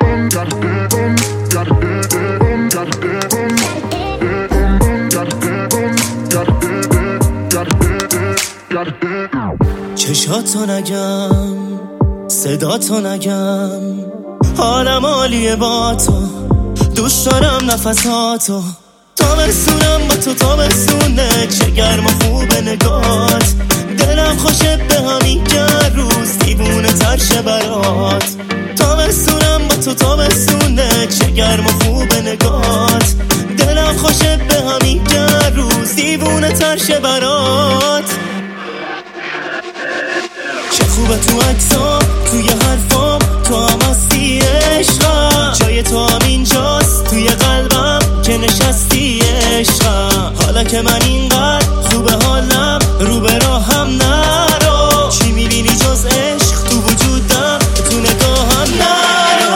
چشاتو نگم، صداتو نگم، حالم عالیه با تو، دوست دارم نفساتو، تابستونم با تو تابستونه، چه گرم و خوبه نگات، دلم خوشه به همین روز دیوونه تر شه برات. تابستونم با تو تابستونه، چه گرم و خوبه نگات، دلم خوشه به همین روز دیوونه تر شه برات. چه خوبه تو عکسام، توی حرفام، تو هم هستی عشقم، جای تو هم اینجاست توی قلبم که نشستی عشقم. حالا که من اینقدر خوبه حالم، رو به راهم نرو، چی میبینی جز عشق تو وجودم، تو نگاهم نرو.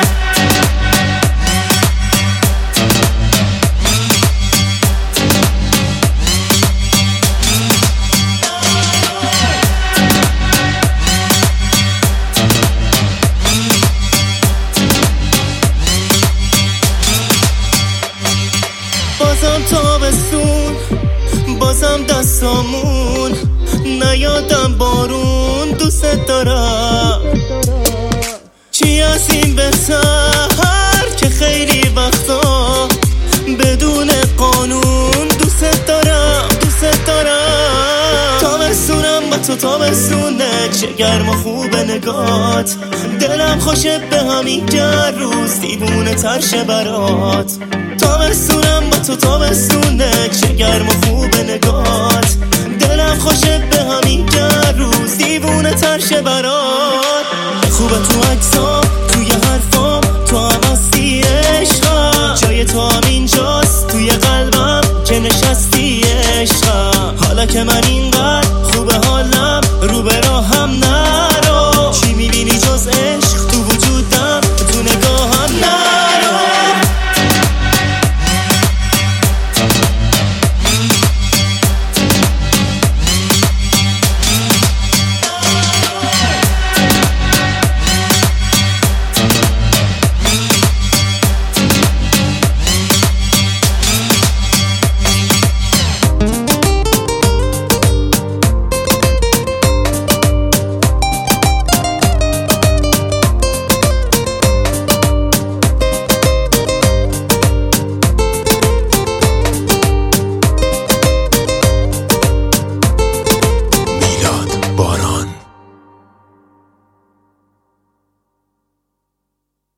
بازم تابستون، بازم دستامون، نیادم بارون، دوست دارم. چی از این بهتر که خیلی وقتا بدون قانون دوست دارم، دوست دارم. تابستونم با تو تابستونه، چه گرم و خوبه نگات، دلم خوشه به همین روز دیوونه تر شه برات. تابستونم با تو تابستونه، چه گرم و خوبه نگات، دلم خوشه به همین روز دیوونه تر شه برات. خوبه تو عکسام، توی حرفام، تو هم هستی عشقم، جای تو هم اینجاست توی قلبم که نشستی عشقم. حالا که من این